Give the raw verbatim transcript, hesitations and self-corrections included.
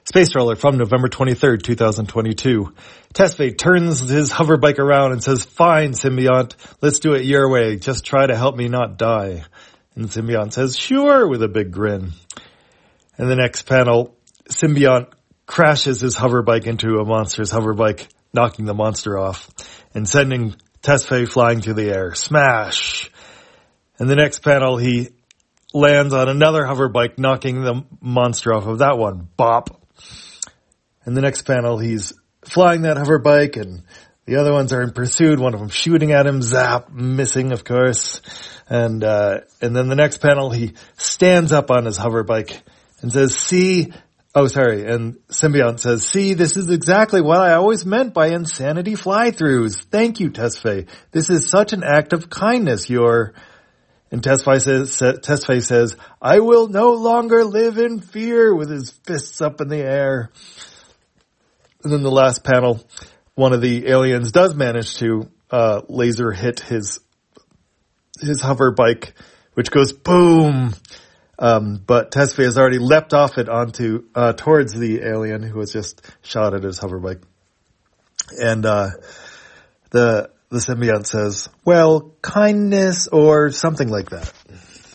Space Trawler from November twenty-third, twenty twenty-two. Tesfaye turns his hoverbike around and says, "Fine, Symbiont, let's do it your way. Just try to help me not die." And Symbiont says, "Sure," with a big grin. And the next panel, Symbiont crashes his hoverbike into a monster's hoverbike, knocking the monster off and sending Tesfaye flying through the air. Smash! And the next panel, he lands on another hoverbike, knocking the monster off of that one. Bop! And the next panel, he's flying that hoverbike, and the other ones are in pursuit. One of them shooting at him, zap, missing, of course. And uh and then the next panel, he stands up on his hoverbike and says, "See," oh, sorry, and Symbiont says, "See, this is exactly what I always meant by insanity fly-throughs. Thank you, Tesfaye. This is such an act of kindness, you're..." And Tesfaye says, Tesfaye says, "I will no longer live in fear," with his fists up in the air. And then the last panel, one of the aliens does manage to uh laser hit his his hover bike, which goes boom. Um but Tesfaye has already leapt off it onto uh towards the alien who has just shot at his hover bike. And uh the the Symbiont says, "Well, kindness," or something like that.